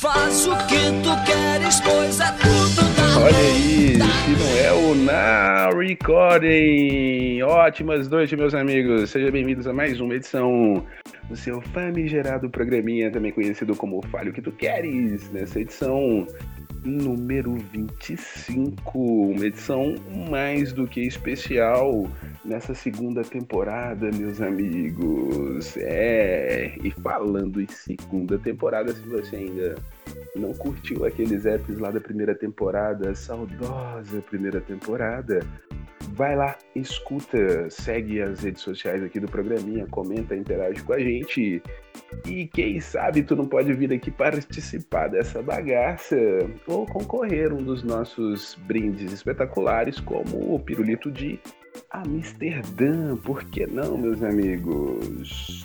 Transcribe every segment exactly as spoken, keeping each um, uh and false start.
faz o que tu queres, pois é tudo da Olha aí, se não é o Now Recording. Ótimas noites, meus amigos. Sejam bem-vindos a mais uma edição do seu famigerado programinha, também conhecido como Fale o que tu queres. Nessa edição número vinte e cinco, uma edição mais do que especial nessa segunda temporada, meus amigos. É, e falando em segunda temporada, se você ainda não curtiu aqueles apps lá da primeira temporada, saudosa primeira temporada, vai lá, escuta, segue as redes sociais aqui do programinha, comenta, interage com a gente. E quem sabe tu não pode vir aqui participar dessa bagaça ou concorrer a um dos nossos brindes espetaculares, como o pirulito de Amsterdã. Por que não, meus amigos?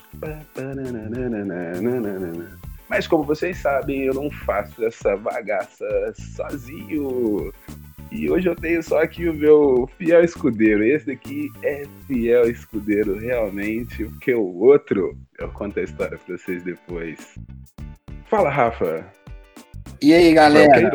Mas como vocês sabem, eu não faço essa bagaça sozinho. E hoje eu tenho só aqui o meu fiel escudeiro. Esse daqui é fiel escudeiro realmente, porque o outro, eu conto a história pra vocês depois. Fala, Rafa. E aí, galera?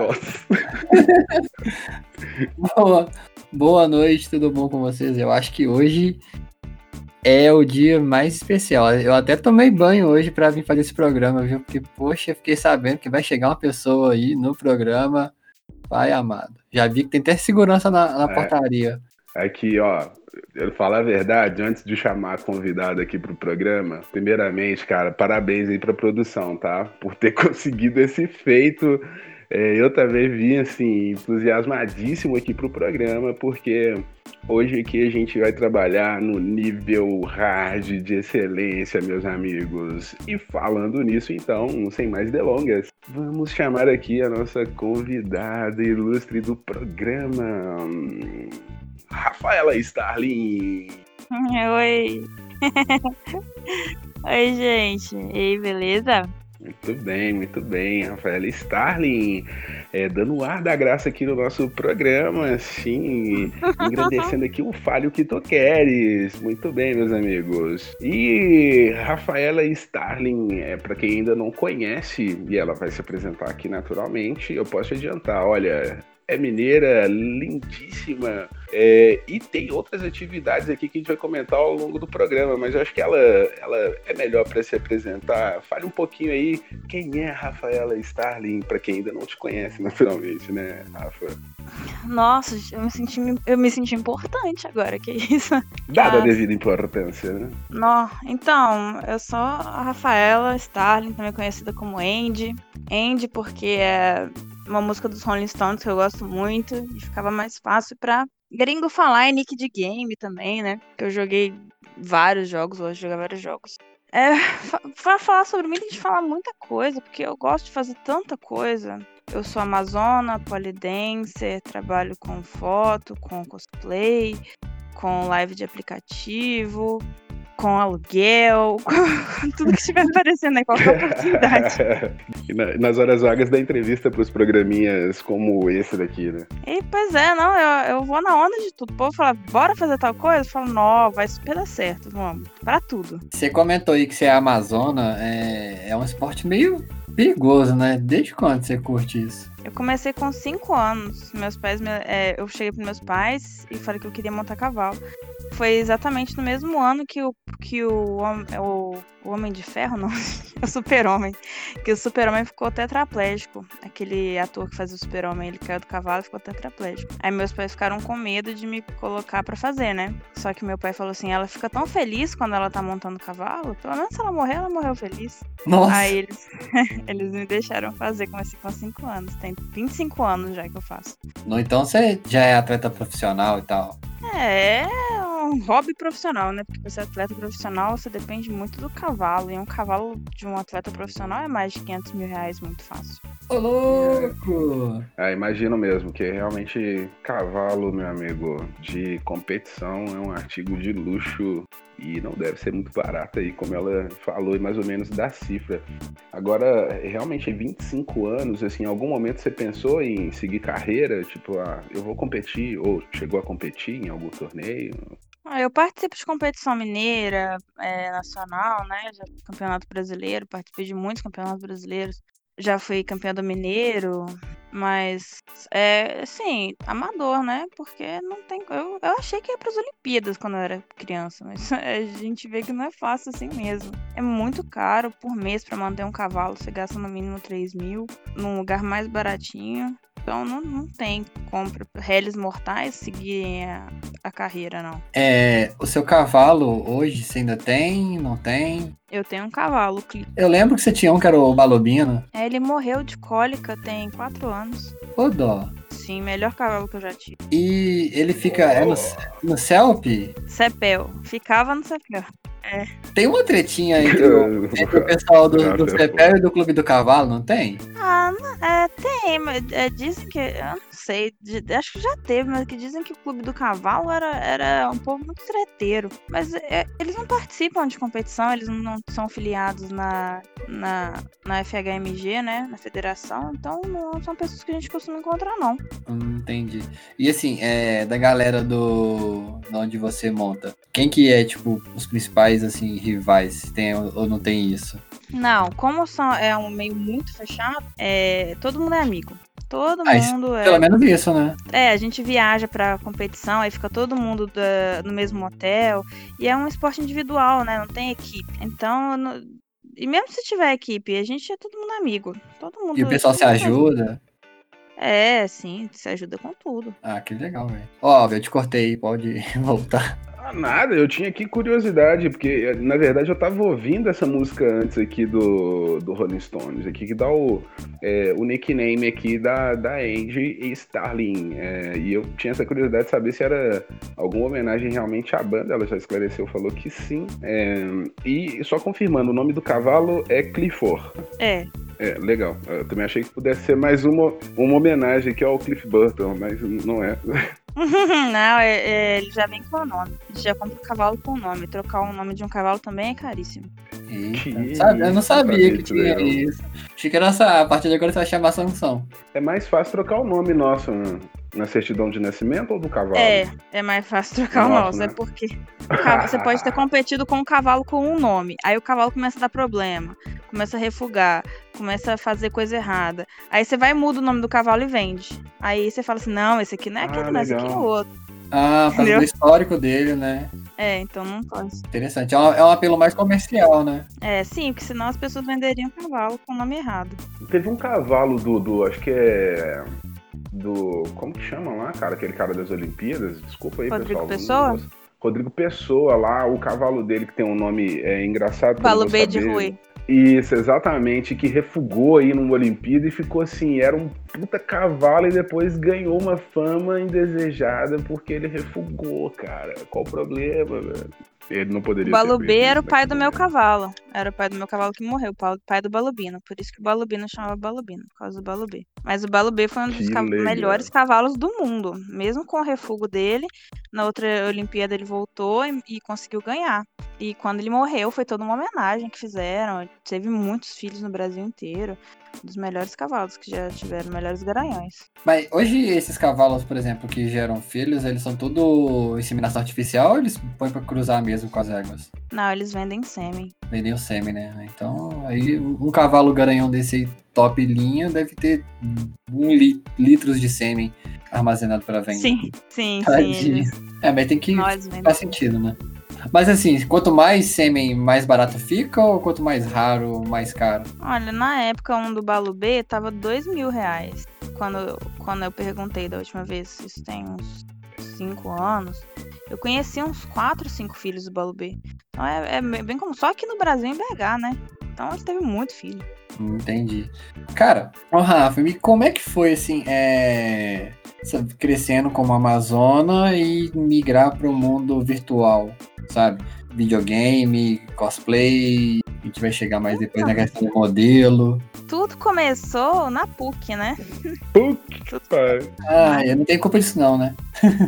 boa, boa noite, tudo bom com vocês? Eu acho que hoje é o dia mais especial. Eu até tomei banho hoje pra vir fazer esse programa, viu? Porque, poxa, eu fiquei sabendo que vai chegar uma pessoa aí no programa. Pai amado. Já vi que tem até segurança na, na é, portaria. Aqui, ó, eu falo a verdade, antes de chamar a convidada aqui pro programa, primeiramente, cara, parabéns aí pra produção, tá? Por ter conseguido esse feito. É, eu também vim, assim, entusiasmadíssimo aqui pro programa, porque hoje aqui a gente vai trabalhar no nível hard de excelência, meus amigos. E falando nisso, então, sem mais delongas, vamos chamar aqui a nossa convidada ilustre do programa, Rafaela Starling. Oi. Oi, gente. E aí, beleza? Muito bem, muito bem, Rafaela Starling, é, dando o ar da graça aqui no nosso programa, assim, engrandecendo aqui o Fale o que tu queres. Muito bem, meus amigos. E Rafaela Starling, é, para quem ainda não conhece, e ela vai se apresentar aqui naturalmente, eu posso adiantar, olha, é mineira, lindíssima, é, e tem outras atividades aqui que a gente vai comentar ao longo do programa, mas eu acho que ela, ela é melhor para se apresentar. Fale um pouquinho aí quem é a Rafaela Starling, para quem ainda não te conhece, naturalmente, né, Rafa? Nossa, eu me senti, eu me senti importante agora, que isso? Dada a devida importância, né? Não, então, eu sou a Rafaela Starling, também conhecida como Andy. Andy porque é uma música dos Rolling Stones que eu gosto muito e ficava mais fácil pra gringo falar e nick de game também, né? Que eu joguei vários jogos, gosto de jogar vários jogos. É, pra falar sobre mim, tem que falar muita coisa, porque eu gosto de fazer tanta coisa. Eu sou amazona, polidancer, trabalho com foto, com cosplay, com live de aplicativo, com aluguel, com tudo que estiver aparecendo aí, qualquer oportunidade. E na, nas horas vagas da entrevista para os programinhas como esse daqui, né? E, pois é, não, eu, eu vou na onda de tudo. O povo fala, bora fazer tal coisa? Eu falo, não, vai super dar certo, vamos, pra tudo. Você comentou aí que você é amazona, é, é um esporte meio perigoso, né? Desde quando você curte isso? Eu comecei com cinco anos. Meus pais, me, é, eu cheguei pros meus pais e falei que eu queria montar cavalo. Foi exatamente no mesmo ano que o, que o, o, o Homem de Ferro, não, o Super-Homem, que o Super-Homem ficou tetraplégico. Aquele ator que faz o Super-Homem, ele caiu do cavalo e ficou tetraplégico. Aí meus pais ficaram com medo de me colocar pra fazer, né? Só que meu pai falou assim, ela fica tão feliz quando ela tá montando o cavalo, pelo menos se ela morrer, ela morreu feliz. Nossa! Aí eles, eles me deixaram fazer, comecei com cinco anos, tem vinte e cinco anos já que eu faço. No, então você já é atleta profissional e tal? É, um hobby profissional, né? Porque pra ser atleta profissional você depende muito do cavalo. E um cavalo de um atleta profissional é mais de quinhentos mil reais, muito fácil. Ô, louco! Ah, imagino mesmo, que realmente cavalo, meu amigo, de competição é um artigo de luxo e não deve ser muito barato aí, como ela falou, mais ou menos da cifra. Agora, realmente, vinte e cinco anos, assim, em algum momento você pensou em seguir carreira? Tipo, ah, eu vou competir, ou chegou a competir em algum torneio? Ah, eu participo de competição mineira, é, nacional, né? Já campeonato brasileiro, participei de muitos campeonatos brasileiros. já fui campeã do Mineiro, mas é assim, amador, né? Porque não tem. Eu, eu achei que ia para as Olimpíadas quando eu era criança, mas a gente vê que não é fácil assim mesmo. É muito caro por mês para manter um cavalo. Você gasta no mínimo três mil, num lugar mais baratinho. Então não, não tem como para réis mortais seguirem a, a carreira, não. É, o seu cavalo hoje você ainda tem? Não tem? Eu tenho um cavalo, Clipe. Eu lembro que você tinha um que era o Balobino. É, ele morreu de cólica tem quatro anos. Ô dó. Sim, melhor cavalo que eu já tive. E ele fica é no, no Celp? Cepel. Ficava no Cepel. É. Tem uma tretinha entre o, entre o pessoal do, do Cepel e do Clube do Cavalo, não tem? Ah, não, é, tem, mas é, dizem que, eu não sei, de, acho que já teve, mas que dizem que o Clube do Cavalo era, era um povo muito treteiro. Mas é, eles não participam de competição, eles não são filiados na, na, na F H M G, né, na federação, então não são pessoas que a gente costuma encontrar, não. Hum, entendi. E assim, é, da galera do de onde você monta, quem que é, tipo, os principais, assim, rivais? Tem ou não tem isso? Não, como são, é um meio muito fechado, é, todo mundo é amigo. Todo Ah, isso- mundo é. Pelo menos isso, né? É, a gente viaja pra competição, aí fica todo mundo da- no mesmo hotel. E é um esporte individual, né? Não tem equipe. Então, no- e mesmo se tiver equipe, a gente é todo mundo amigo. Todo mundo. E o pessoal se todo mundo ajuda. É, sim, se ajuda com tudo. Ah, que legal, velho. Ó, eu te cortei, pode voltar. Ah, nada, eu tinha aqui curiosidade, porque na verdade eu tava ouvindo essa música antes aqui do, do Rolling Stones, aqui que dá o, é, o nickname aqui da, da Angie Starling. É, e eu tinha essa curiosidade de saber se era alguma homenagem realmente à banda. Ela já esclareceu, falou que sim. É, e só confirmando, o nome do cavalo é Clifford. É. É, legal. Eu também achei que pudesse ser mais uma, uma homenagem aqui ao Cliff Burton, mas não é. Não, é, é, ele já vem com o nome. A gente já compra o cavalo com o nome. Trocar o nome de um cavalo também é caríssimo. Eita, Que sabe? Eu não isso, sabia sabia que disso, tinha legal. isso. Achei que era essa, a partir de agora você vai chamar Sansão. É mais fácil trocar o nome nosso na, na certidão de nascimento ou do cavalo? É, é mais fácil trocar o Nossa, nosso. né? É porque o cavalo- você pode ter competido com um cavalo com um nome. Aí o cavalo começa a dar problema, começa a refugar, começa a fazer coisa errada. Aí você vai e muda o nome do cavalo e vende. Aí você fala assim, não, esse aqui não é Ah, aquele, não, esse aqui é legal. outro. Ah, por causa Entendeu? do histórico dele, né? É, então não pode. Interessante. É um, é um apelo mais comercial, né? É, sim, porque senão as pessoas venderiam o cavalo com o nome errado. Teve um cavalo do, do. Acho que é. Do. Como que chama lá, cara? Aquele cara das Olimpíadas? Desculpa aí, Rodrigo pessoal. Pessoa? Não- Rodrigo Pessoa lá, o cavalo dele que tem um nome é, engraçado. que eu não vou Balubê de saber. Rui. Isso, exatamente, que refugou aí numa Olimpíada e ficou assim, era um puta cavalo e depois ganhou uma fama indesejada porque ele refugou, cara. Qual o problema, velho? Ele não O poderia ter Balubê feito era o isso pai do naquele meu momento. cavalo. Era o pai do meu cavalo que morreu, o pai- pai do Balubino. Por isso que o Balubino chamava Balubino, por causa do Balubê. Mas o Balubê foi um dos Que ca- legal. melhores cavalos do mundo. Mesmo com o refugo dele, na outra Olimpíada ele voltou e, e conseguiu ganhar. E quando ele morreu, foi toda uma homenagem que fizeram. Teve muitos filhos no Brasil inteiro. Um dos melhores cavalos que já tiveram, melhores garanhões. Mas hoje esses cavalos, por exemplo, que geram filhos, eles são tudo inseminação artificial ou eles põem pra cruzar mesmo com as éguas? Não, eles vendem sêmen. Vendem o sêmen, né? Então, aí um cavalo garanhão desse aí, top linha deve ter um li- litros de sêmen armazenado para venda. Sim, sim, sim. Tadinho. Eles, É, mas tem que nós vendem. faz sentido, né? Mas assim, quanto mais sêmen, mais barato fica ou quanto mais raro, mais caro? Olha, na época um do Balubê tava dois mil reais. Quando, quando eu perguntei da última vez, isso tem uns cinco anos. Eu conheci uns quatro, cinco filhos do Balubê. Então é, é bem como. Só aqui no Brasil em B H, né? Então ele teve muito filho. Entendi. Cara, ô Rafa, me- como é que foi assim, é, sabe, crescendo como Amazona e migrar para o mundo virtual, sabe? Videogame, cosplay, a gente vai chegar mais depois na questão do modelo. Tudo começou na P U C, né? Puta, pai. Ah, eu não tenho culpa disso não, né?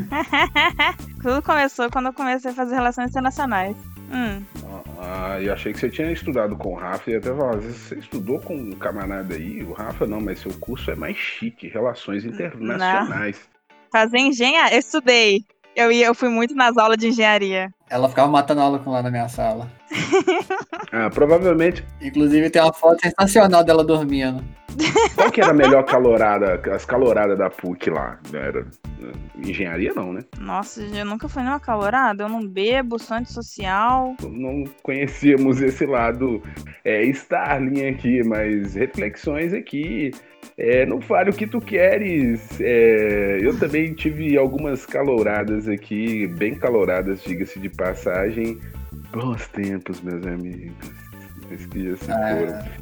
Tudo começou quando eu comecei a fazer relações internacionais. Hum, Ah, eu achei que você tinha estudado com o Rafa e até falar, às vezes você estudou com um camarada aí, o Rafa não, mas seu curso é mais chique, Relações Internacionais. fazer engenharia. Eu estudei. Eu, ia, eu fui muito nas aulas de engenharia. Ela ficava matando aula com lá na minha sala. Ah, provavelmente. Inclusive tem uma foto sensacional dela dormindo. Qual que era a melhor calorada, as caloradas da P U C lá? Era engenharia não, né? Nossa, eu nunca fui numa calorada. Eu não bebo, sou antissocial. Não conhecíamos esse lado é, Starling aqui, mas reflexões aqui. É, não fale o que tu queres. É, eu também tive algumas caloradas aqui, bem caloradas, diga-se de passagem. Bons tempos, meus amigos. Esses dias se foram. Ah,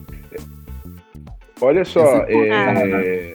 Olha só, Esse é...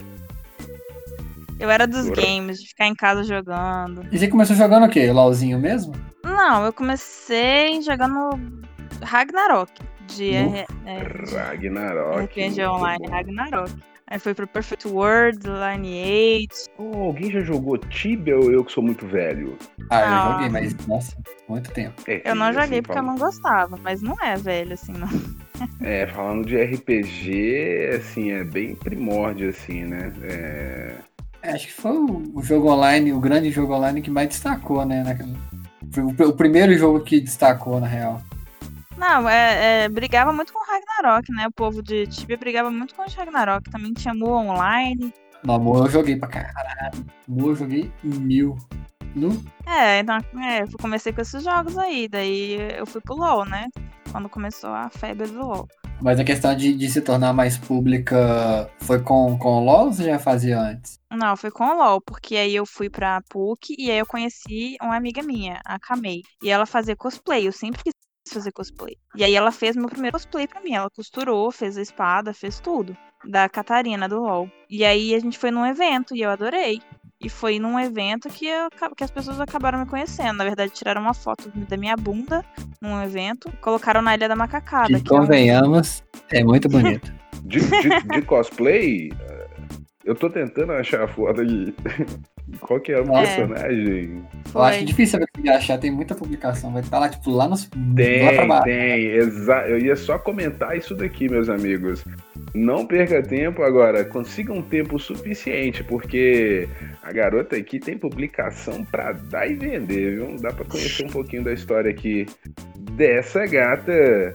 Eu era dos Agora- games, de ficar em casa jogando. E você começou jogando o quê? LOLzinho mesmo? Não, eu comecei jogando Ragnarok. De, Nu. R- é, de Ragnarok. R P G muito online, bom. Ragnarok. Aí foi pro Perfect World, Lineage. Oh, alguém já jogou Tibia ou eu que sou muito velho? Ah, eu Ah. joguei, mas nossa, muito tempo. É, Eu não assim, joguei porque eu falando- não gostava, mas não é velho assim, não. É, falando de R P G, assim, é bem primórdio, assim, né? É... É, acho que foi o o jogo online, o grande jogo online que mais destacou, né? naquela- Foi o pr- o primeiro jogo que destacou, na real. Não, é, é, brigava muito com Ragnarok, né? O povo de Tibia brigava muito com o Ragnarok. Também tinha Mu Online. No Amor eu joguei pra caralho. Amor eu joguei mil. No? É, então, é, eu comecei com esses jogos aí. Daí eu fui pro LoL, né? Quando começou a febre do LoL. Mas a questão de, de se tornar mais pública foi com, com o LoL ou você já fazia antes? Não, foi com o LoL, porque aí eu fui pra P U C e aí eu conheci uma amiga minha, a Kamei. E ela fazia cosplay, eu sempre quis fazer cosplay. E aí ela fez meu primeiro cosplay pra mim. Ela costurou, fez a espada, fez tudo. Da Catarina, do LoL. E aí a gente foi num evento e eu adorei. E foi num evento que, eu, que as pessoas acabaram me conhecendo. Na verdade, tiraram uma foto da minha bunda num evento e colocaram na Ilha da Macacada. Que Que é um- convenhamos, é muito bonito. De, de- de cosplay, eh, eu tô tentando achar a foto aqui. Qual que é o É. personagem? Eu acho Foi. difícil saber o que achar, tem muita publicação. Vai estar lá, tipo, lá nos. lá pra Tem, baixo. tem, exa- eu ia só comentar isso daqui, meus amigos. Não perca tempo agora, consiga um tempo suficiente, porque a garota aqui tem publicação pra dar e vender, viu? Dá pra conhecer um pouquinho da história aqui dessa gata.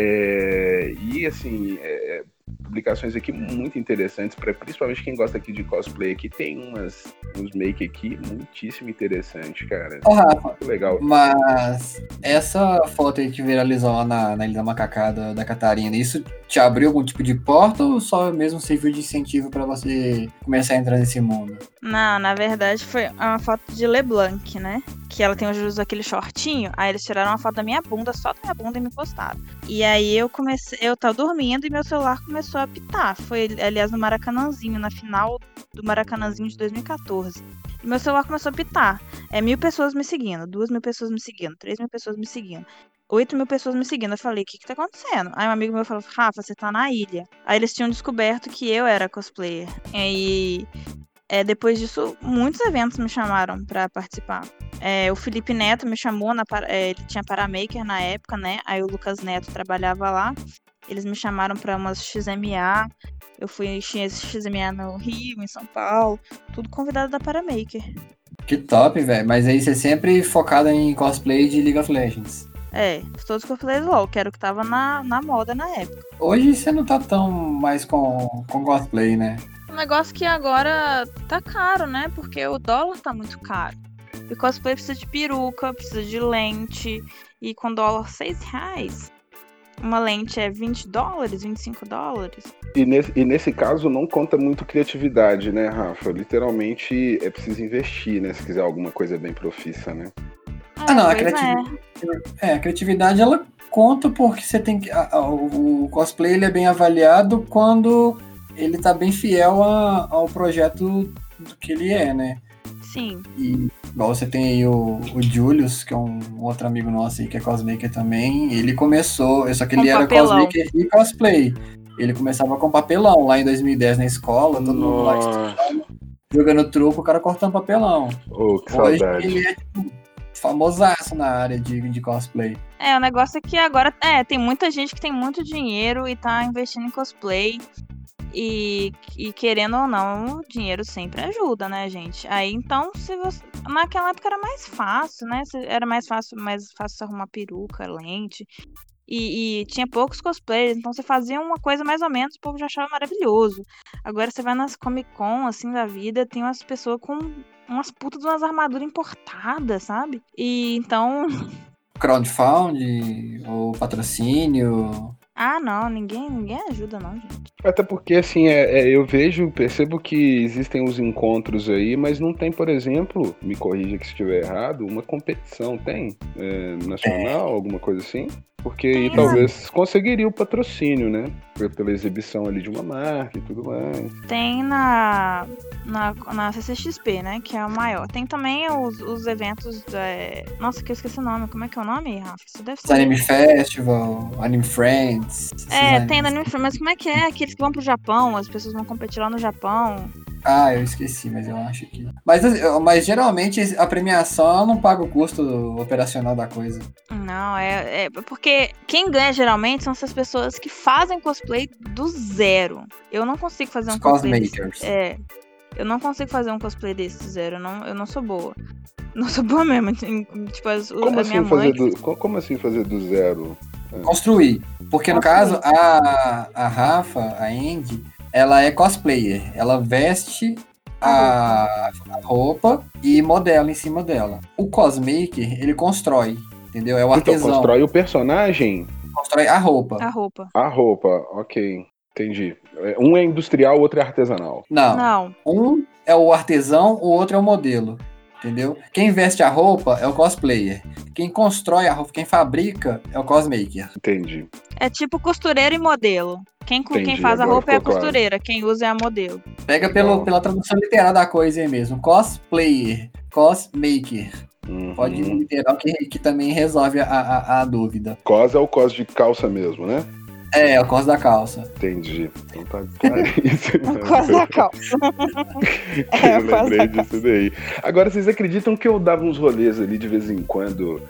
é, E assim, é, publicações aqui muito interessantes, pra, principalmente quem gosta aqui de cosplay aqui. Tem umas, uns make aqui muitíssimo interessantes, cara. Ô, Rafa, Muito legal. mas essa foto aí que viralizou lá na, na Ilha da Macacada da Catarina, isso te abriu algum tipo de porta ou só mesmo serviu de incentivo pra você começar a entrar nesse mundo? Não, na verdade foi uma foto de LeBlanc, né? Que ela tem os aquele shortinho. Aí eles tiraram uma foto da minha bunda, só da minha bunda e me postaram. E aí eu comecei, eu tava dormindo e meu celular começou a apitar. Foi, aliás, no Maracanãzinho, na final do Maracanãzinho de dois mil e catorze. E meu celular começou a apitar. É mil pessoas me seguindo, duas mil pessoas me seguindo, três mil pessoas me seguindo. Oito mil pessoas me seguindo. Eu falei, o que que tá acontecendo? Aí um amigo meu falou, Rafa, você tá na ilha. Aí eles tinham descoberto que eu era cosplayer. E aí, é, depois disso, muitos eventos me chamaram pra participar. É, o Felipe Neto me chamou, na, Para- é, ele tinha Paramaker na época, né? Aí o Lucas Neto trabalhava lá. Eles me chamaram pra umas X M A. Eu fui tinha esse X M A no Rio, em São Paulo. Tudo convidado da Paramaker. Que top, velho. Mas aí você sempre focada em cosplay de League of Legends. É, todos que eu falei LOL, que era o que tava na, na moda na época. Hoje você não tá tão mais com, com cosplay, né? O negócio que agora tá caro, né? Porque o dólar tá muito caro. E cosplay precisa de peruca, precisa de lente. E com dólar seis reais, uma lente é vinte dólares, vinte e cinco dólares. E nesse, e nesse caso não conta muito criatividade, né, Rafa? Literalmente é preciso investir, né? Se quiser alguma coisa bem profissa, né? Ah, não, a pois criatividade. É, a criatividade ela conta porque você tem que. a- a- o, o cosplay ele é bem avaliado quando ele tá bem fiel a- ao projeto do que ele é, né? Sim. E igual você tem aí o, o Julius, que é um outro amigo nosso aí que é cosmaker também. Ele começou, só que Com ele era papelão. cosmaker e cosplay. Ele começava com papelão lá em dois mil e dez na escola, todo mundo lá Nossa, jogando truco, o cara cortando papelão. oh, que Hoje saudade. ele é tipo, famosaço na área de, de cosplay. É, o negócio é que agora é, tem muita gente que tem muito dinheiro e tá investindo em cosplay. E, e querendo ou não, o dinheiro sempre ajuda, né, gente? Aí então, se você. Naquela época era mais fácil, né? Era mais fácil, mais fácil arrumar peruca, lente. E, e tinha poucos cosplayers, então você fazia uma coisa mais ou menos, o povo já achava maravilhoso. Agora você vai nas Comic Con, assim, da vida, tem umas pessoas com umas putas de umas armaduras importadas, sabe? E então. Crowdfunding ou patrocínio. Ah, não, ninguém, ninguém ajuda, não, gente. Até porque, assim, é, é, eu vejo, percebo que existem os encontros aí, mas não tem, por exemplo, me corrija que se estiver errado, uma competição, tem? É, nacional, é. alguma coisa assim? Porque aí Tem, talvez conseguiria o patrocínio, né? Pela exibição ali de uma marca e tudo mais. Tem na, na, na C C X P, né? Que é a maior. Tem também os, os eventos. É... Nossa, que eu esqueci o nome. Como é que é o nome, Rafa? Isso deve ser. Anime Festival, Anime Friends. É, tem da Anime Friends. Mas como é que é? Aqueles que vão pro Japão, as pessoas vão competir lá no Japão. Ah, eu esqueci, mas eu acho que. Mas, mas geralmente a premiação ela não paga o custo operacional da coisa. Não, é, é porque quem ganha geralmente são essas pessoas que fazem cosplay do zero. Eu não consigo fazer um Os cosplay. cosmakers. Desse, é. Eu não consigo fazer um cosplay desse do zero. Eu não, eu não sou boa. Não sou boa mesmo. Tipo, as, como, a assim minha fazer mãe. do, como assim fazer do zero? É. Construir. Porque no Construir. caso, a, a Rafa, a Andy, ela é cosplayer. Ela veste a, a roupa e modela em cima dela. O cosmaker, ele constrói, entendeu? É o artesão. Então, constrói o personagem? Constrói a roupa. A roupa. A roupa, ok. Entendi. Um é industrial, o outro é artesanal. Não. Não. Um é o artesão, o outro é o modelo. Entendeu? Quem veste a roupa é o cosplayer. Quem constrói a roupa, quem fabrica é o cosmaker. Entendi. É tipo costureiro e modelo. Quem, quem faz a roupa é a costureira, claro. Quem usa é a modelo. Pega pelo, pela tradução literal da coisa aí mesmo. Cosplayer, cosmaker. Uhum. Pode ir literal que, que também resolve a, a, a dúvida. Cos é o cos de calça mesmo, né? É, é o cos da calça. Entendi. Então tá claríssimo. O cos da calça. É, eu lembrei disso daí. Agora, vocês acreditam que eu dava uns rolês ali de vez em quando,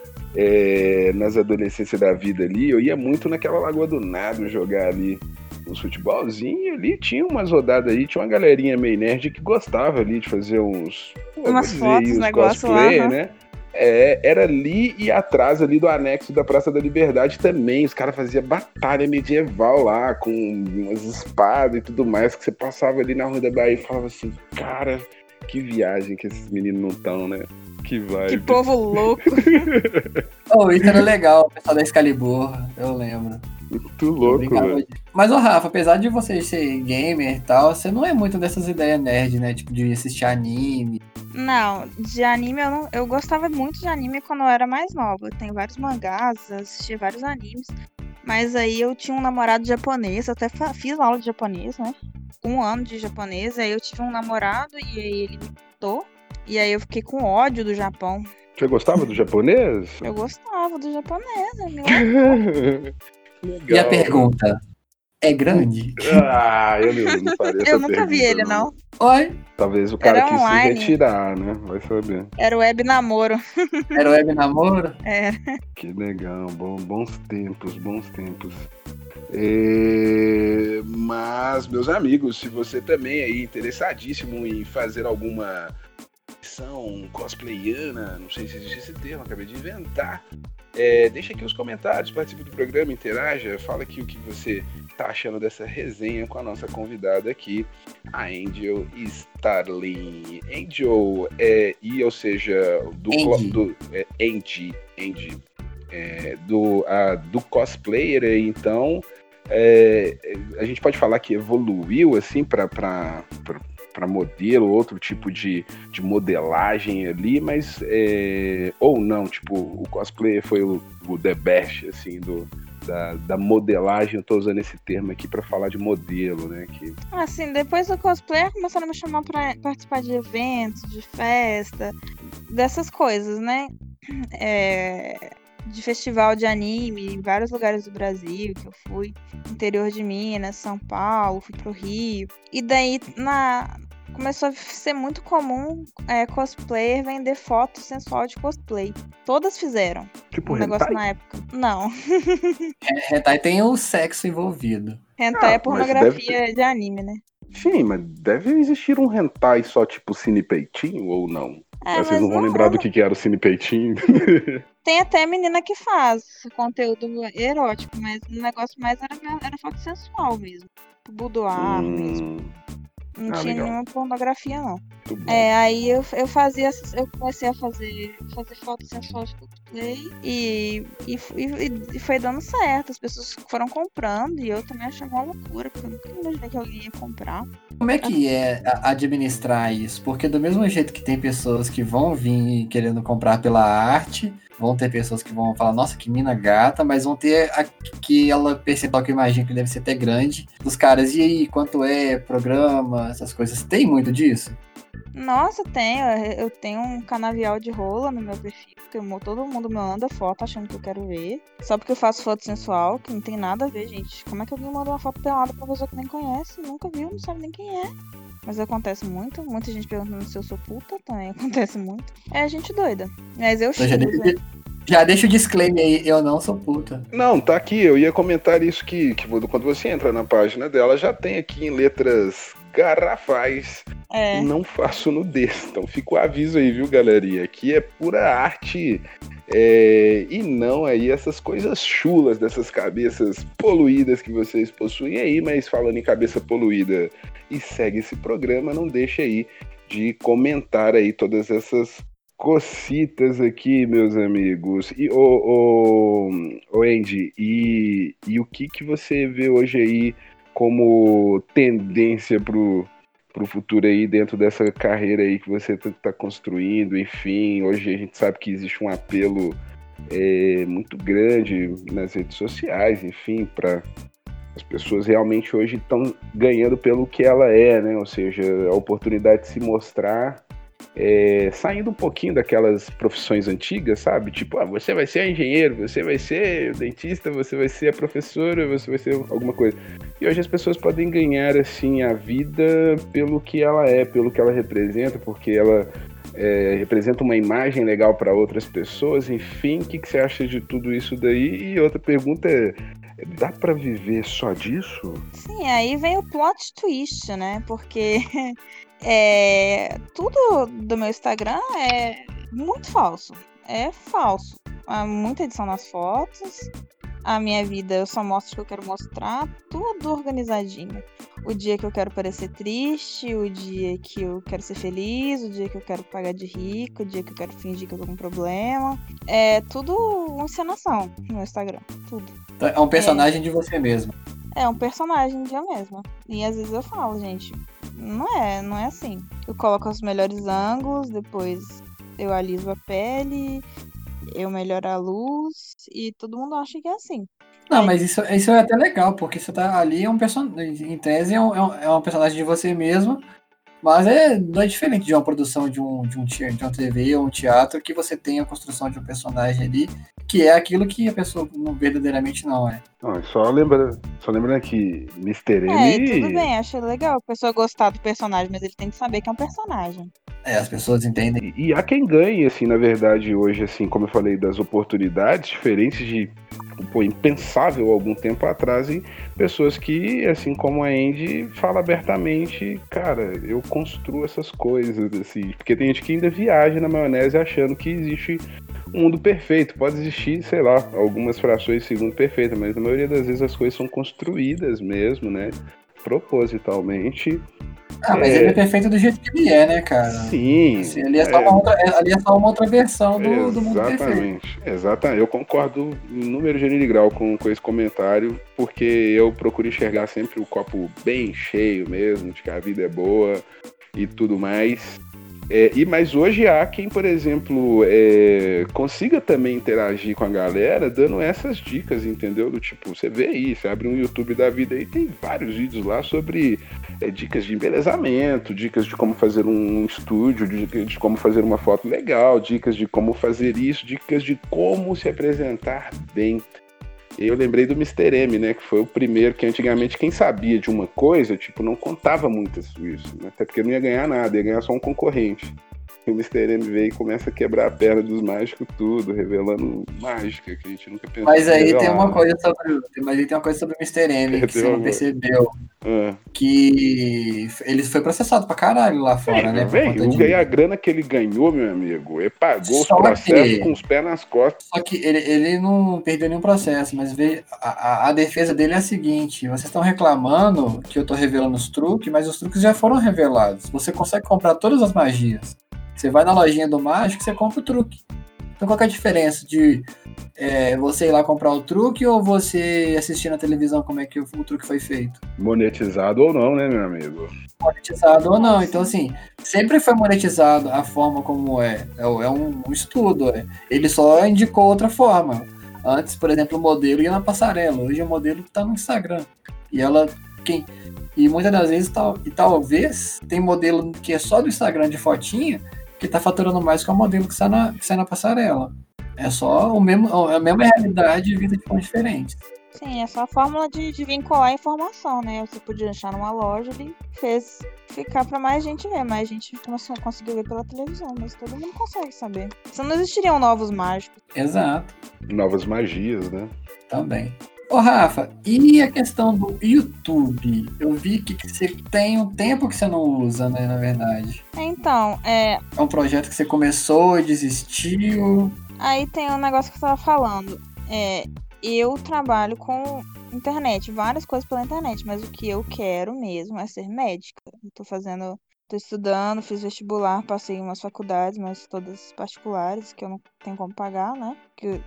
é, nas adolescências da vida ali? Eu ia muito naquela Lagoa do Nado jogar ali uns futebolzinho ali, tinha umas rodadas aí, tinha uma galerinha meio nerd que gostava ali de fazer uns... Umas fotos, uns negócio cosplay, lá, né? É, era ali e atrás ali do anexo da Praça da Liberdade também. Os caras faziam batalha medieval lá, com umas espadas e tudo mais, que você passava ali na Rua da Bahia e falava assim, cara, que viagem que esses meninos não estão, né? Que vibe. Que povo louco. Oh, isso era legal, o pessoal da Excalibur, eu lembro. Muito louco, velho. Mas, ô Rafa, apesar de você ser gamer e tal, você não é muito dessas ideias nerd, né? Tipo, de assistir anime. Não, de anime eu não. Eu gostava muito de anime quando eu era mais nova. Eu tenho vários mangás, assisti vários animes. Mas aí eu tinha um namorado japonês, eu até fiz aula de japonês, né? Um ano de japonês, aí eu tive um namorado e aí ele me contou. E aí eu fiquei com ódio do Japão. Você gostava do japonês? Eu gostava do japonês, é meu. Legal. E a pergunta, é grande? Ah, eu não, não faria Eu nunca vi ele, não. não. Oi? Talvez o cara Era quis online. se retirar, né? Vai saber. Era web namoro. Era web namoro? Era. Que legal, bom, bons tempos, bons tempos. É... Mas, meus amigos, se você também é interessadíssimo em fazer alguma ação cosplayana, não sei se existe esse termo, acabei de inventar, é, deixa aqui os comentários, participe do programa, interaja, fala aqui o que você tá achando dessa resenha com a nossa convidada aqui, a Angel Starling. Angel, é, e, ou seja, do, do é, Angie, Angie, é, do, a, do cosplayer, então, é, a gente pode falar que evoluiu assim para para modelo, outro tipo de, de modelagem ali, mas é, ou não, tipo, o cosplay foi o, o the best, assim, do, da, da modelagem. Eu tô usando esse termo aqui para falar de modelo, né? Que... Assim, depois do cosplay começaram a me chamar para participar de eventos, de festa, dessas coisas, né? É... de festival de anime em vários lugares do Brasil que eu fui, interior de Minas, São Paulo, fui pro Rio, e daí na... começou a ser muito comum é, cosplayer vender foto sensual de cosplay. Todas fizeram tipo um hentai? Negócio na época. Não. Hentai tem o sexo envolvido. Hentai Ah, é mas pornografia deve de anime, né? Sim, mas deve existir um hentai só tipo Cine Peitinho ou não? É, Vocês mas não vão não, lembrar eu do não- que, que era o Cine Peitinho? tem até menina que faz conteúdo erótico, mas o negócio mais era, era foto sensual mesmo. Boudoir mesmo. Hum, Não ah, tinha legal. nenhuma pornografia, não. Muito bom. É, aí eu, eu fazia, essas- eu comecei a fazer, fazer fotos sensuais de cosplay e, e, e, e foi dando certo. As pessoas foram comprando e eu também achava uma loucura, porque eu nunca imaginei que alguém ia comprar. Como é que é a- administrar isso? Porque do mesmo jeito que tem pessoas que vão vir querendo comprar pela arte, vão ter pessoas que vão falar, nossa, que mina gata, mas vão ter aquela percentual que eu imagino que deve ser até grande, dos caras, e aí, quanto é, programa, essas coisas. Tem muito disso? Nossa, tenho. Eu tenho um canavial de rola no meu perfil, que eu, todo mundo me manda foto achando que eu quero ver. Só porque eu faço foto sensual, que não tem nada a ver, gente. Como é que alguém manda uma foto pelada pra pessoa que nem conhece, nunca viu, não sabe nem quem é? Mas acontece muito. Muita gente perguntando se eu sou puta, também acontece muito. É gente doida. Mas eu Então, xingo, já, viu? de- já deixa o disclaimer aí, eu não sou puta. Não, tá aqui, eu ia comentar isso que, que quando você entra na página dela, já tem aqui em letras garrafais, É. não faço nudez. Então fica o aviso aí, viu, galerinha? Aqui é pura arte é, e não aí essas coisas chulas dessas cabeças poluídas que vocês possuem aí, mas falando em cabeça poluída e segue esse programa, não deixa aí de comentar aí todas essas cocitas aqui, meus amigos. E, ô, ô, ô Andy, e, e o que, que você vê hoje aí como tendência pro, pro futuro aí, dentro dessa carreira aí que você tá, tá construindo? Enfim, hoje a gente sabe que existe um apelo é, muito grande nas redes sociais, enfim, para as pessoas realmente hoje estão ganhando pelo que ela é, né? Ou seja, a oportunidade de se mostrar, é, saindo um pouquinho daquelas profissões antigas, sabe? Tipo, ah, você vai ser engenheiro, você vai ser dentista, você vai ser a professora, você vai ser alguma coisa. E hoje as pessoas podem ganhar, assim, a vida pelo que ela é, pelo que ela representa, porque ela é, representa uma imagem legal para outras pessoas. Enfim, o que, que você acha de tudo isso daí? E outra pergunta é, dá pra viver só disso? Sim, aí vem o plot twist, né? Porque é, tudo do meu Instagram é muito falso. É falso. Há muita edição nas fotos. A minha vida eu só mostro o que eu quero mostrar. Tudo organizadinho. O dia que eu quero parecer triste, o dia que eu quero ser feliz, o dia que eu quero pagar de rico, o dia que eu quero fingir que eu tô com problema. É tudo uma encenação no meu Instagram. Tudo. Então, é um personagem de você mesmo. É um personagem de eu mesma. E às vezes eu falo, gente, não é, não é assim. Eu coloco os melhores ângulos, depois eu aliso a pele, eu melhoro a luz e todo mundo acha que é assim. Não, Aí- mas isso, isso é até legal, porque você tá ali, é um personagem, em tese, é um, é um, é um personagem de você mesmo, mas é, não é diferente de uma produção de um, de um te- de uma T V ou um teatro, que você tem a construção de um personagem ali, que é aquilo que a pessoa não, verdadeiramente não é. Não, só lembrando, só lembrando que mister É, M... e tudo bem, acho legal a pessoa gostar do personagem, mas ele tem que saber que é um personagem. É, as pessoas entendem. E, e há quem ganhe, assim, na verdade, hoje, assim, como eu falei, das oportunidades diferentes de, pô, impensável há algum tempo atrás, e pessoas que, assim como a Andy, fala abertamente, cara, eu construo essas coisas, assim, porque tem gente que ainda viaja na maionese achando que existe um mundo perfeito. Pode existir, sei lá, algumas frações de segundo perfeita, mas na maioria das vezes as coisas são construídas mesmo, né, propositalmente. Ah, mas É. ele é perfeito do jeito que ele é, né, cara? Sim. Assim, ali, é só é. uma outra, é- ali é só uma outra versão do, do mundo perfeito. Exatamente, exatamente. Eu concordo em número gênero de grau com, com esse comentário, porque eu procuro enxergar sempre o copo bem cheio mesmo, de que a vida é boa e tudo mais. É, e, mas hoje há quem, por exemplo, é, consiga também interagir com a galera dando essas dicas, entendeu? Do tipo, você vê aí, você abre um YouTube da vida aí, tem vários vídeos lá sobre é, dicas de embelezamento, dicas de como fazer um estúdio, dicas de como fazer uma foto legal, dicas de como fazer isso, dicas de como se apresentar bem. Eu lembrei do mister M, né, que foi o primeiro que antigamente quem sabia de uma coisa, tipo, não contava muito isso, né, até porque não ia ganhar nada, ia ganhar só um concorrente. que o mister M veio e começa a quebrar a perna dos mágicos tudo, revelando mágica que a gente nunca pensou. Mas aí revelar. tem uma coisa sobre, mas aí tem uma coisa sobre o mister M que você não percebeu. Ah. Que ele foi processado pra caralho lá fora, Ei, né? Véio, de... ganhar a grana que ele ganhou, meu amigo, ele pagou Só os processos que... com os pés nas costas. Só que ele, ele não perdeu nenhum processo, mas veio, a, a defesa dele é a seguinte: vocês estão reclamando que eu tô revelando os truques, mas os truques já foram revelados. Você consegue comprar todas as magias. Você vai na lojinha do mágico e você compra o truque. Então qual que é a diferença de é, você ir lá comprar o truque ou você assistir na televisão como é que o, o truque foi feito? Monetizado ou não, né, meu amigo? Monetizado ou não. Então, assim, sempre foi monetizado a forma como é. É, é um, um estudo. É. Ele só indicou outra forma. Antes, por exemplo, o modelo ia na passarela. Hoje o modelo está no Instagram. E ela... Quem, e muitas das vezes, tal, e talvez, tem modelo que é só do Instagram de fotinha que está faturando mais que o modelo que sai na, que sai na passarela. É só o mesmo, a mesma realidade de vida de formas diferentes. Sim, é só a fórmula de, de vincular a informação, né? Você podia deixar numa loja e fez ficar pra mais gente ver. Mais gente começou, conseguiu ver pela televisão, mas todo mundo consegue saber. Senão não existiriam novos mágicos. Exato. Novas magias, né? Também. Ô, Rafa, e a questão do YouTube? Eu vi que você tem um tempo que você não usa, né, na verdade. Então, é... É um projeto que você começou e desistiu. Aí tem um negócio que eu tava falando. É, eu trabalho com internet, várias coisas pela internet, mas o que eu quero mesmo é ser médica. Eu tô fazendo... Tô estudando, fiz vestibular, passei em umas faculdades, mas todas particulares, que eu não tenho como pagar, né? Que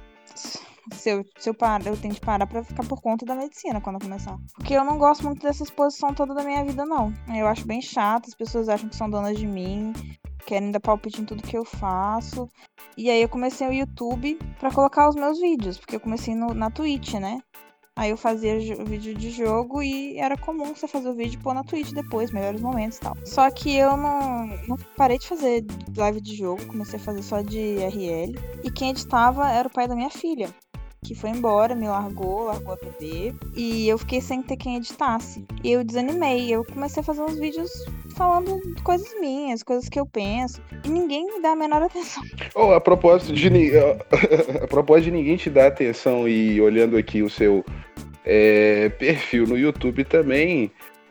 Se eu, se eu parar, eu tenho que parar pra ficar por conta da medicina quando eu começar. Porque eu não gosto muito dessa exposição toda da minha vida, não. Eu acho bem chato, as pessoas acham que são donas de mim, querem dar palpite em tudo que eu faço. E aí eu comecei o YouTube pra colocar os meus vídeos, porque eu comecei no, na Twitch, né? Aí eu fazia jo- vídeo de jogo e era comum você fazer o vídeo e pôr na Twitch depois, melhores momentos e tal. Só que eu não, não parei de fazer live de jogo, comecei a fazer só de R L. E quem editava era o pai da minha filha, que foi embora, me largou, largou a bebê. E eu fiquei sem ter quem editasse. E eu desanimei, eu comecei a fazer uns vídeos falando de coisas minhas, coisas que eu penso. E ninguém me dá a menor atenção. Oh, a propósito de, ni- a propósito de ninguém te dar atenção e olhando aqui o seu é, perfil no YouTube também,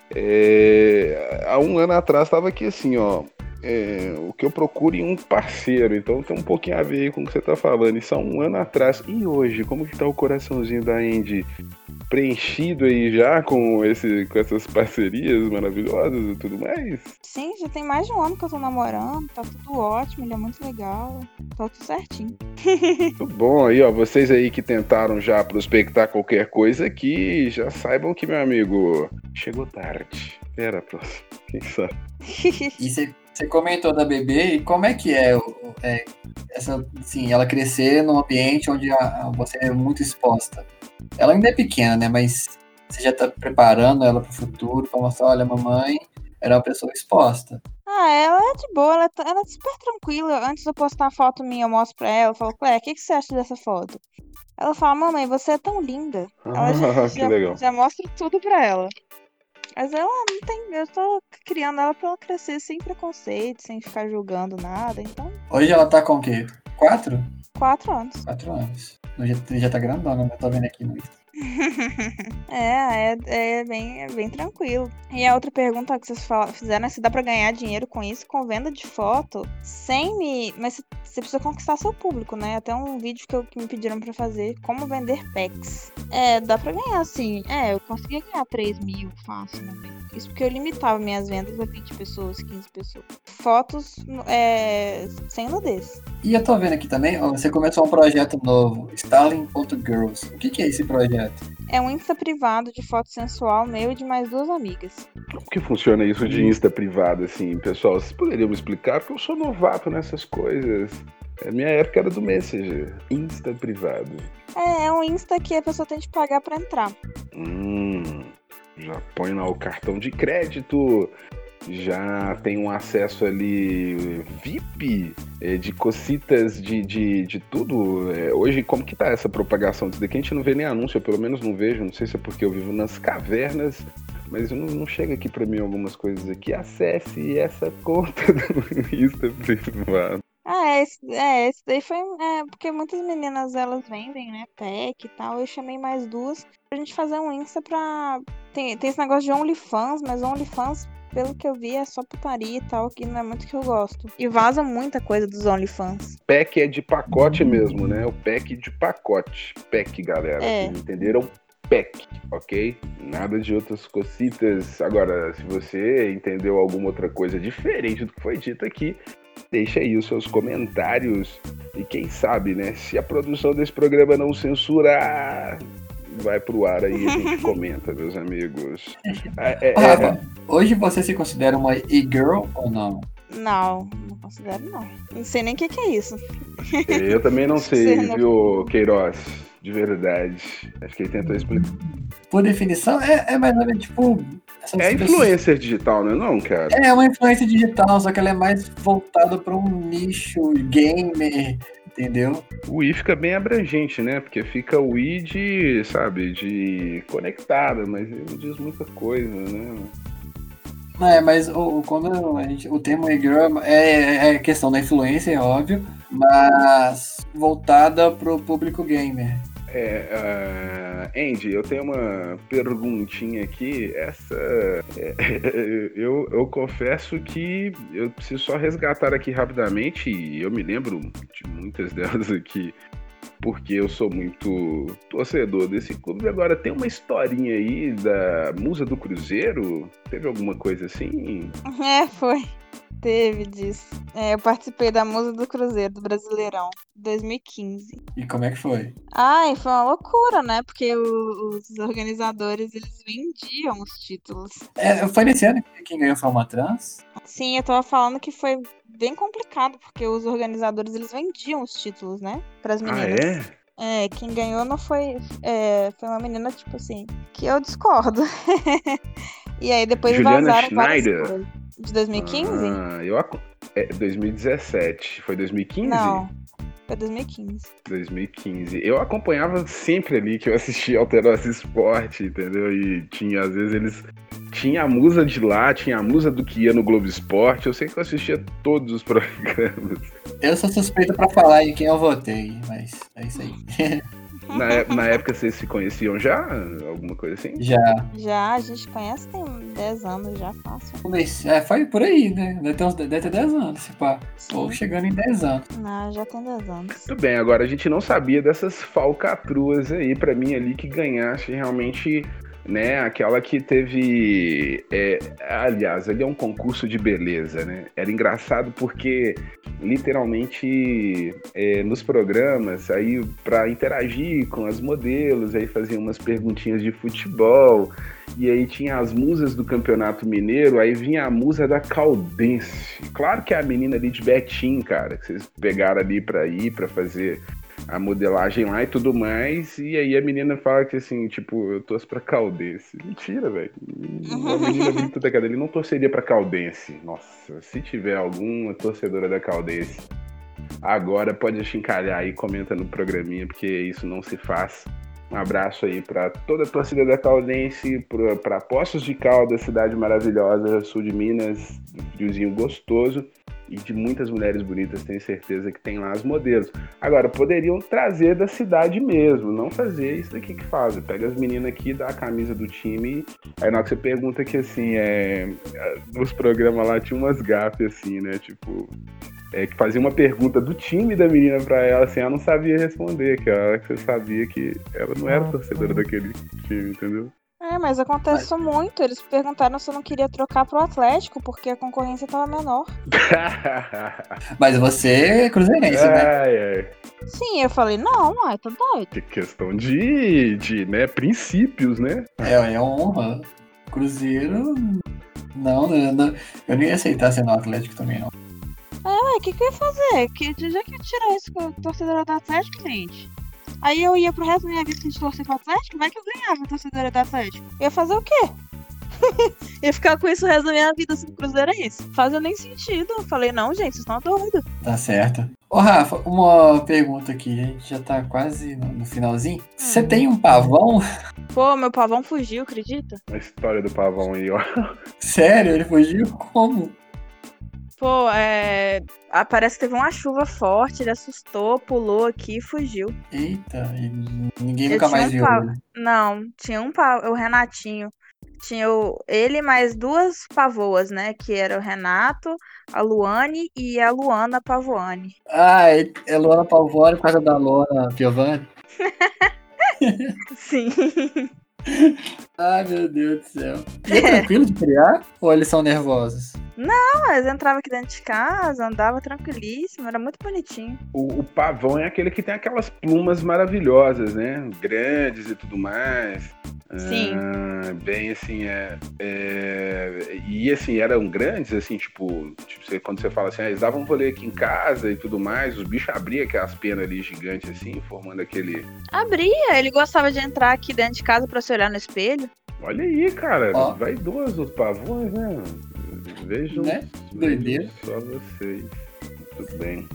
é, há um ano atrás estava aqui assim, ó, é, o que eu procuro em um parceiro, então tem um pouquinho a ver aí com o que você tá falando, isso há um ano atrás. E hoje, como que tá o coraçãozinho da Andy? Preenchido aí já com, esse, com essas parcerias maravilhosas e tudo mais? Sim, já tem mais de um ano que eu tô namorando, tá tudo ótimo, ele é muito legal, tá tudo certinho. Muito bom aí, ó. Vocês aí que tentaram já prospectar qualquer coisa aqui, já saibam que, meu amigo, chegou tarde. Era a próxima, quem sabe? E você, você comentou da bebê, e como é que é, o- é essa, assim, ela crescer num ambiente onde a- a- você é muito exposta? Ela ainda é pequena, né? Mas você já tá preparando ela pro futuro pra mostrar, olha, mamãe era uma pessoa exposta. Ah, ela é de boa, ela, tá- ela é super tranquila. Antes de eu postar a foto minha, eu mostro pra ela, eu falo, Clé, o que, que você acha dessa foto? Ela fala, mamãe, você é tão linda. Ela já, Ah, que já, legal. já mostra tudo pra ela. Mas ela não tem. Eu tô criando ela pra ela crescer sem preconceito, sem ficar julgando nada. Então, Hoje ela tá com o quê? Quatro? quatro anos. Quatro anos. Já, já tá grandona, né? Tô vendo aqui no Insta. É, é, é, bem, é bem tranquilo. E a outra pergunta que vocês fala- fizeram é se dá pra ganhar dinheiro com isso, com venda de foto, sem me... Mas você- você precisa conquistar seu público, né? Até um vídeo que, eu, que me pediram pra fazer, como vender packs. É, dá pra ganhar, sim. É, eu consegui ganhar três mil fácil, né? Isso porque eu limitava minhas vendas a vinte pessoas, quinze pessoas. Fotos é, sem nudez. E eu tô vendo aqui também, ó, você começou um projeto novo, Starling ponto girls. O que, que é esse projeto? É um Insta privado de foto sensual meu e de mais duas amigas. Como que funciona isso de Insta privado, assim, pessoal? Vocês poderiam me explicar? Porque eu sou novato nessas coisas. A minha época era do Messenger. Insta privado. É, é um Insta que a pessoa tem que pagar pra entrar. Hum, já põe lá o cartão de crédito, já tem um acesso ali V I P, é, de cocitas de, de, de tudo. É, hoje, como que tá essa propagação disso daqui? A gente não vê nem anúncio, eu pelo menos não vejo, não sei se é porque eu vivo nas cavernas mas não, não chega aqui pra mim algumas coisas aqui. Acesse essa conta do Insta privado. Ah, esse, é, esse daí foi. É, porque muitas meninas elas vendem, né? Pack e tal. Eu chamei mais duas pra gente fazer um Insta pra. Tem, tem esse negócio de OnlyFans, mas OnlyFans, pelo que eu vi, é só putaria e tal, que não é muito que eu gosto. E vaza muita coisa dos OnlyFans. Pack é de pacote mesmo, né? O pack de pacote. Pack, galera. É. Vocês entenderam? Pack, ok? Nada de outras cositas. Agora, se você entendeu alguma outra coisa diferente do que foi dito aqui, deixa aí os seus comentários. E quem sabe, né? Se a produção desse programa não censurar, vai pro ar aí e a gente comenta, meus amigos. É, é, Rafa, é... hoje você se considera uma e-girl ou não? Não, não considero não. Não sei nem o que, que é isso. Eu também não sei, Você não- viu, Queiroz? De verdade. Acho que ele tentou explicar. Por definição, é, é mais ou menos tipo. essas É pessoas- influencer digital, não é não, cara? É uma influência digital, só que ela é mais voltada para um nicho gamer, entendeu? O I fica bem abrangente, né? Porque fica o I de, sabe, de conectada, mas ele não diz muita coisa, né? Não, é, mas o, o- quando a gente, o termo e-girl é, é questão da influência, é óbvio, mas voltada pro público gamer. É, uh, Andy, eu tenho uma perguntinha aqui. Essa. é, eu, eu confesso que eu preciso só resgatar aqui rapidamente, e eu me lembro de muitas delas aqui, porque eu sou muito torcedor desse clube. Agora, tem uma historinha aí da Musa do Cruzeiro? Teve alguma coisa assim? É, foi. Teve disso. É, eu participei da Musa do Cruzeiro, do Brasileirão, dois mil e quinze. E como é que foi? Ai, foi uma loucura, né? Porque o- os organizadores, eles vendiam os títulos. É, foi nesse ano que quem ganhou foi uma trans? Sim, eu tava falando que foi bem complicado, porque os organizadores, eles vendiam os títulos, né? Pras Ah, meninas. é? É, quem ganhou não foi. É, foi uma menina, tipo assim, que eu discordo. E aí depois Juliana vazaram várias Schneider? coisas. De dois mil e quinze? Ah, eu ac- é, dois mil e dezessete. Foi dois mil e quinze? Não, foi dois mil e quinze. dois mil e quinze. Eu acompanhava sempre ali que eu assistia Alterosa Esporte, entendeu? E tinha, às vezes, eles. Tinha a musa de lá, tinha a musa do que ia no Globo Esporte. Eu sei que eu assistia todos os programas. Eu sou suspeito pra falar em quem eu votei, mas é isso aí. Na, é- na época vocês se conheciam já? Alguma coisa assim? Já Já, a gente conhece tem dez anos já, fácil. comecei. É, foi por aí, né? Deve ter, uns, deve ter dez anos, se pá. Ou Sim. chegando em dez anos. Não, já tem dez anos. Tudo bem, agora a gente não sabia dessas falcatruas aí, pra mim ali, que ganhasse realmente, né, aquela que teve, é, aliás, ali é um concurso de beleza, né, era engraçado porque, literalmente, é, nos programas, aí pra interagir com as modelos, aí faziam umas perguntinhas de futebol, e aí tinha as musas do Campeonato Mineiro, aí vinha a musa da Caldense, claro que é a menina ali de Betim, cara, que vocês pegaram ali pra ir, pra fazer a modelagem lá e tudo mais, e aí a menina fala que assim, tipo, eu torço pra Caldense. Mentira, velho. Uma menina bonita da cadeira, ele não torceria pra Caldense. Nossa, se tiver alguma torcedora da Caldense, agora pode achincalhar aí, comenta no programinha, porque isso não se faz. Um abraço aí pra toda a torcida da Caldense, pra, pra Poços de Caldas, cidade maravilhosa, sul de Minas, friozinho gostoso. E de muitas mulheres bonitas, tenho certeza que tem lá as modelos. Agora, poderiam trazer da cidade mesmo, não fazer isso daqui que fazem. Pega as meninas aqui, dá a camisa do time, aí na hora que você pergunta que, assim, é, nos programas lá tinha umas gafes, assim, né, tipo, é, que fazia uma pergunta do time da menina pra ela, assim, ela não sabia responder, que era que você sabia que ela não era torcedora daquele time, entendeu? É, mas acontece isso muito. Eles perguntaram se eu não queria trocar pro Atlético, porque a concorrência tava menor. Mas você é cruzeirense, né? Ai, ai. Sim, eu falei, não, uai, tá doido. Que questão de, de, né, princípios, né? É, é uma honra. Cruzeiro. Não, eu não, eu nem ia aceitar ser no Atlético também, não. Ué, o que, que eu ia fazer? Que, de já que eu tirar isso com a torcedora do Atlético, gente? Aí eu ia pro resto da minha vida de torcer pro Atlético, vai que eu ganhava a torcedora do Atlético. Eu ia fazer o quê? Ia ficar com isso o resto da minha vida, assim, cruzeirense. Fazia nem sentido. Eu falei, não, gente, vocês estão doidos. Tá certo. Ô, Rafa, uma pergunta aqui, a gente já tá quase no, no finalzinho. Você hum. tem um pavão? Pô, meu pavão fugiu, acredita? A história do pavão aí, ó. Sério? Ele fugiu? Como? Pô, é... Ah, parece que teve uma chuva forte, ele assustou, pulou aqui e fugiu. Eita, e ninguém Eu nunca mais um viu pa... ele. Não, tinha um pavão, o Renatinho. Tinha o... ele mais duas pavoas, né? Que era o Renato, a Luane e a Luana Pavoane. Ah, é Luana Pavone por causa da Luana Piovani? Sim. Ai, meu Deus do céu. E é tranquilo de criar? Ou eles são nervosos? Não, eles entravam aqui dentro de casa, andava tranquilíssimo, era muito bonitinho. O, o pavão é aquele que tem aquelas plumas maravilhosas, né? Grandes e tudo mais. Sim. Ah, bem assim, é, é... E assim, eram grandes, assim, tipo, tipo você, quando você fala assim, ah, eles davam um rolê aqui em casa e tudo mais, os bichos abriam aquelas penas ali gigantes, assim, formando aquele... Abria, ele gostava de entrar aqui dentro de casa pra se olhar no espelho. Olha aí, cara, Ó. vaidosos os pavões, né? Vejam, Né? vejam Doideira. só vocês. Tudo bem.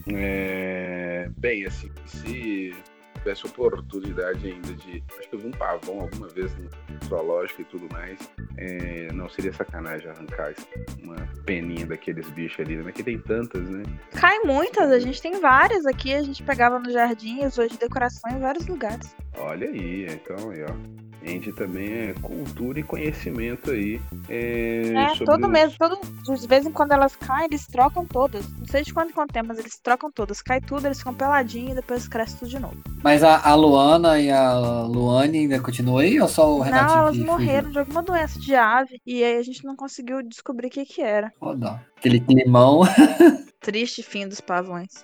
É... Bem, assim, se tivesse oportunidade ainda de... Acho que eu vi um pavão alguma vez no zoológico e tudo mais. É... Não seria sacanagem arrancar uma peninha daqueles bichos ali, né? Que tem tantas, né? Cai muitas, a gente tem várias aqui, a gente pegava no jardim, usou de decoração em vários lugares. Olha aí, então aí, ó. Andy também é cultura e conhecimento aí. É, É, sobre todo os... mês, todo, de vez em quando elas caem, eles trocam todas. Não sei de quanto em quanto tempo, mas eles trocam todas. Cai tudo, eles ficam peladinhos e depois cresce tudo de novo. Mas a, a Luana e a Luane ainda continuam aí ou só o Renatinho? Não, elas que morreram fugiu? de alguma doença de ave. E aí a gente não conseguiu descobrir o que que era. Oh, não. Aquele climão. Triste fim dos pavões.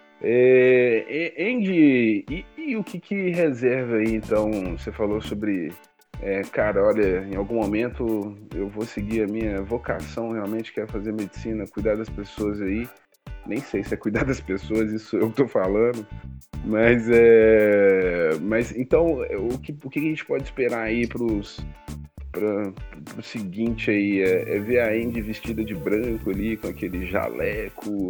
É, Andy, e, e o que que reserva aí, então? Você falou sobre... É, cara, olha, em algum momento eu vou seguir a minha vocação, realmente, que é fazer medicina, cuidar das pessoas aí. Nem sei se é cuidar das pessoas, isso eu tô falando. Mas, é... Mas então, o que, o que a gente pode esperar aí pros... Pra, pro seguinte aí, é, é ver a Andy vestida de branco ali, com aquele jaleco...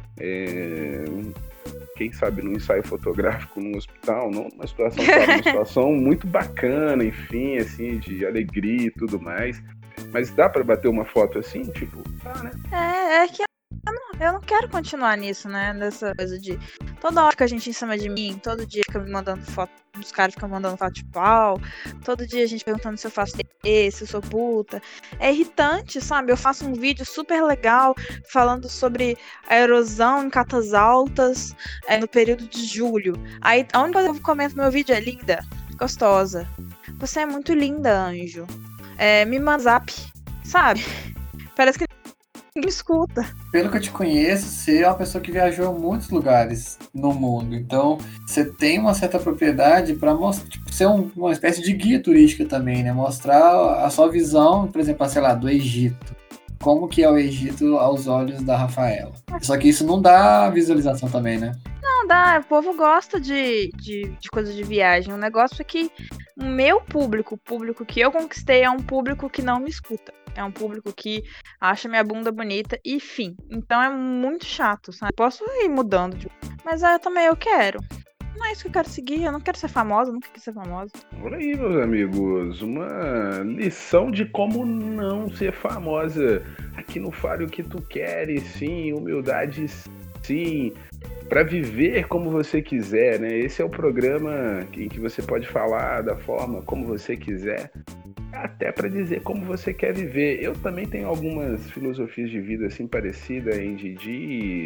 É... Quem sabe num ensaio fotográfico num hospital, não numa situação, sabe, uma situação muito bacana, enfim, assim, de alegria e tudo mais. Mas dá pra bater uma foto assim, tipo, tá, né? É, é que eu não, eu não quero continuar nisso, né? Nessa coisa de toda hora que a gente em cima de mim, todo dia fica me mandando foto, os caras ficam mandando foto de pau, todo dia a gente perguntando se eu faço E, se eu sou puta. É irritante, sabe? Eu faço um vídeo super legal falando sobre a erosão em Catas Altas é, no período de julho. Aí a única coisa que eu comento no meu vídeo é linda, gostosa. Você é muito linda, anjo. É, me manda zap, sabe? Parece que ninguém me escuta. Pelo que eu te conheço, você é uma pessoa que viajou a muitos lugares no mundo. Então, você tem uma certa propriedade para mostrar, tipo, ser um, uma espécie de guia turística também, né? Mostrar a sua visão, por exemplo, sei lá, do Egito. Como que é o Egito aos olhos da Rafaela. Só que isso não dá visualização também, né? Não dá, o povo gosta de, de, de coisa de viagem. O negócio é que o meu público, o público que eu conquistei, é um público que não me escuta. É um público que acha minha bunda bonita e fim. Então é muito chato, sabe? Posso ir mudando, de... mas eu também eu quero. Não é isso que eu quero seguir, eu não quero ser famosa, nunca quis ser famosa. Olha aí, meus amigos, uma lição de como não ser famosa. Aqui no Fale o que tu queres, sim, humildade, sim, para viver como você quiser, né? Esse é o programa em que você pode falar da forma como você quiser, até para dizer como você quer viver. Eu também tenho algumas filosofias de vida assim parecidas, Andy, de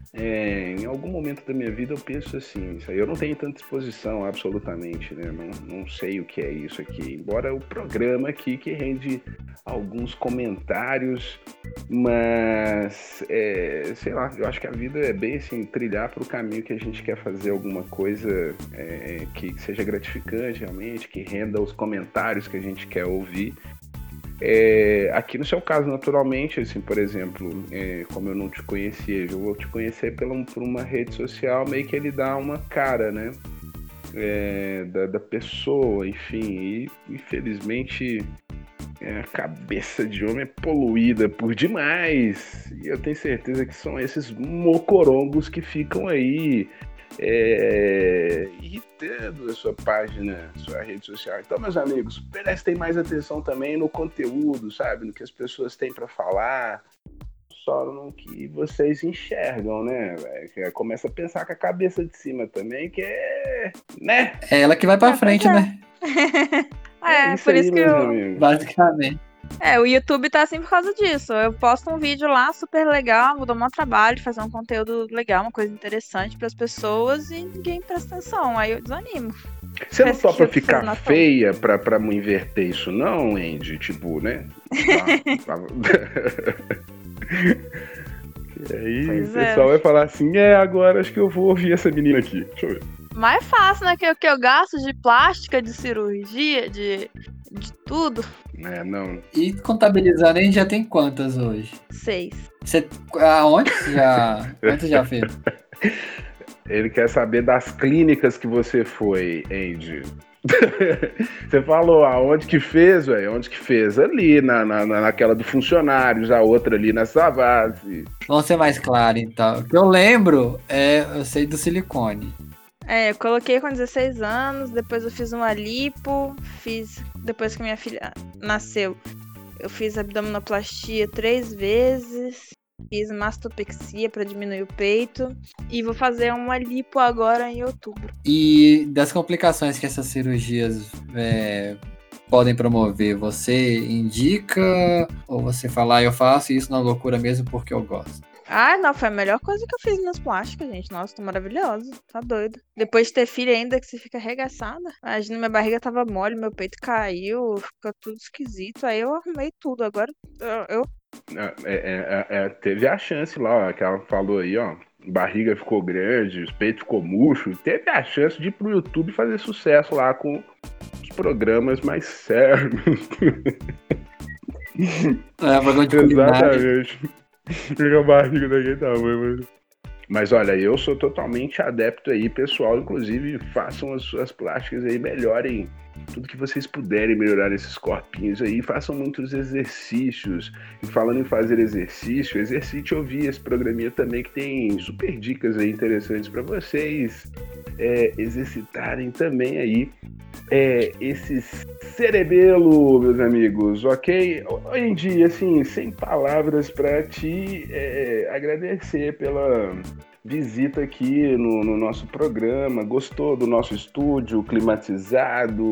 é, em algum momento da minha vida eu penso assim, isso aí eu não tenho tanta exposição absolutamente, né? Não, não sei o que é isso aqui, embora o programa aqui que rende alguns comentários, mas é, sei lá, eu acho que a vida é bem assim, trilhar para o caminho que a gente quer fazer alguma coisa é, que seja gratificante realmente, que renda os comentários que a gente quer ouvir. É, aqui no seu caso, naturalmente, assim, por exemplo, é, como eu não te conhecia, eu vou te conhecer pela, por uma rede social, meio que ele dá uma cara, né, é, da, da pessoa, enfim, e infelizmente É, a cabeça de homem é poluída por demais. E eu tenho certeza que são esses mocorongos que ficam aí é, irritando a sua página, a sua rede social. Então, meus amigos, prestem mais atenção também no conteúdo, sabe? No que as pessoas têm para falar. Só no que vocês enxergam, né? Véio? Começa a pensar com a cabeça de cima também, que é... né? É ela que vai pra É, frente, pois é. né? É, isso por aí, isso que meus eu... amigos. Basicamente. É, o YouTube tá assim por causa disso. Eu posto um vídeo lá super legal, vou dar um trabalho de fazer um conteúdo legal, uma coisa interessante pras pessoas e ninguém presta atenção. Aí eu desanimo. Você não Parece que topa eu preciso ficar na toa. feia pra, pra não inverter isso, não, Andy? Tipo, né? E aí Pois o é. pessoal vai falar assim, é, agora acho que eu vou ouvir essa menina aqui. Deixa eu ver. Mais fácil, né? Que o que eu gasto de plástica, de cirurgia, de, de tudo. É, não. E contabilizando, a gente já tem quantas hoje? Seis. Você, aonde você já, quantas já fez? Ele quer saber das clínicas que você foi, Andy. Você falou aonde que fez, velho? Onde que fez? Ali, na, na, naquela do funcionários, a outra ali na Savassi. Vamos ser mais claro, então. O que eu lembro é, eu sei do silicone. É, eu coloquei com dezesseis anos, depois eu fiz uma lipo, fiz, depois que minha filha nasceu, eu fiz abdominoplastia três vezes, fiz mastopexia pra diminuir o peito, e vou fazer uma lipo agora em outubro. E das complicações que essas cirurgias é, podem promover, você indica ou você fala, ah, eu faço isso na loucura mesmo porque eu gosto? Ah, não, foi a melhor coisa que eu fiz nas plásticas, gente. Nossa, tô maravilhosa, tá doido. Depois de ter filho ainda, que você fica arregaçada. Imagina, minha barriga tava mole, meu peito caiu, fica tudo esquisito. Aí eu arrumei tudo. Agora eu... eu... É, é, é, é, teve a chance lá, ó, que ela falou aí, ó. Barriga ficou grande, os peitos ficou murcho. Teve a chance de ir pro YouTube fazer sucesso lá com os programas mais sérios. É, bagulho de culinária. Exatamente. Fica a barriga daquele tamanho, mano. Mas olha, eu sou totalmente adepto aí, pessoal. Inclusive, façam as suas plásticas aí, melhorem tudo que vocês puderem melhorar esses corpinhos aí. Façam muitos exercícios. E falando em fazer exercício, exercite ouvir esse programinha também, que tem super dicas aí interessantes para vocês é, exercitarem também aí é, esse cerebelo, meus amigos, ok? Andy, assim, sem palavras para te é, agradecer pela visita aqui no, no nosso programa. Gostou do nosso estúdio climatizado,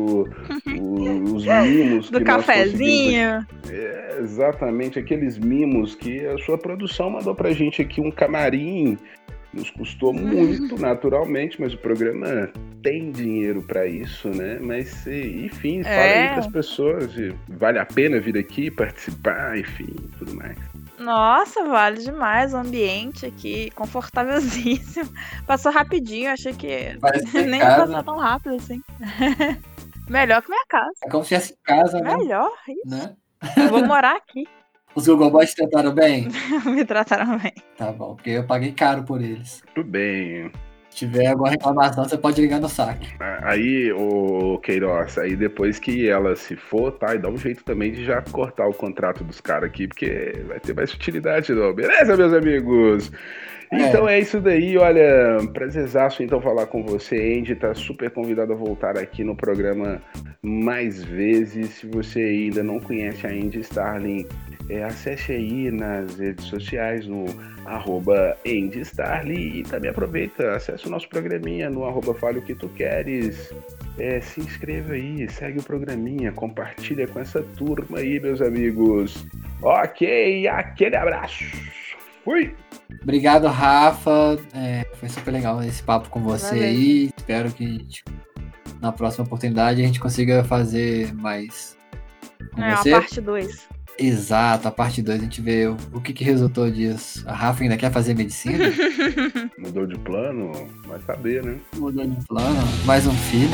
o, os mimos que Do nós cafezinho. conseguimos... É, exatamente, aqueles mimos que a sua produção mandou pra gente aqui, um camarim. Nos custou muito, naturalmente, mas o programa tem dinheiro pra isso, né? Mas, enfim, fala É. aí pras pessoas, vale a pena vir aqui participar, enfim, tudo mais. Nossa, vale demais o ambiente aqui, confortávelzíssimo. Passou rapidinho, achei que Parece que é nem ia casa. passar tão rápido assim. Melhor que minha casa. É como se fosse casa, né? Melhor, isso. né? Eu vou morar aqui. Os Google Boys trataram bem? Me trataram bem. Tá bom, porque eu paguei caro por eles. Tudo bem. Se tiver alguma reclamação, você pode ligar no saque. Aí, ô Queiroz, aí depois que ela se for, tá? E dá um jeito também de já cortar o contrato dos caras aqui, porque vai ter mais utilidade, não. Beleza, meus amigos? Então é, é isso daí, olha, prazerzaço então falar com você, Andy, tá super convidado a voltar aqui no programa mais vezes. Se você ainda não conhece a Andy Starling, é, acesse aí nas redes sociais, no arroba Andy Starling, e também aproveita, acesse o nosso programinha no arroba Fale o que tu queres. É, se inscreva aí, segue o programinha, compartilha com essa turma aí, meus amigos. Ok, aquele abraço. Fui! Obrigado, Rafa. É, foi super legal esse papo com você Valeu. aí. Espero que tipo, na próxima oportunidade a gente consiga fazer mais com É, você. a parte dois. Exato, a parte dois, a gente vê o, o que, que resultou disso. A Rafa ainda quer fazer medicina? Mudou de plano? Vai saber, né? Mudou de plano? Mais um filho?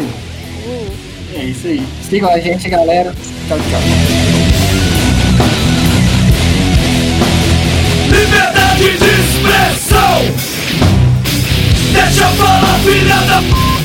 Uh. É isso aí. Sigam a gente, galera. Tchau, tchau. Liberdade de expressão. Deixa eu falar, filha da p...